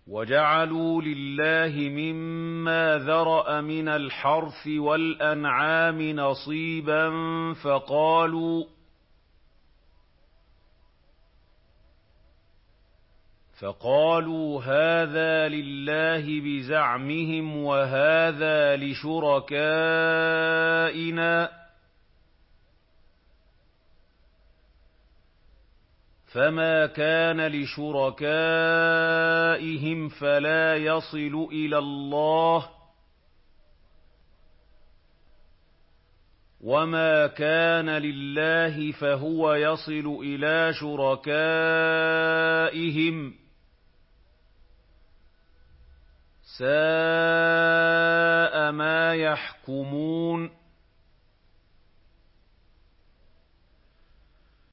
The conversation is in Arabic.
وَجَعَلُوا لِلَّهِ مِمَّا ذَرَأَ مِنَ الْحَرْثِ وَالْأَنْعَامِ نَصِيبًا فَقَالُوا هَٰذَا لِلَّهِ بِزَعْمِهِمْ وَهَٰذَا لِشُرَكَائِنَا ۖ فَمَا كَانَ لِشُرَكَائِهِمْ فَلَا يَصِلُ إِلَى اللَّهِ ۖ وَمَا كَانَ لِلَّهِ فَهُوَ يَصِلُ إِلَىٰ شُرَكَائِهِمْ ۗ سَاءَ مَا يَحْكُمُونَ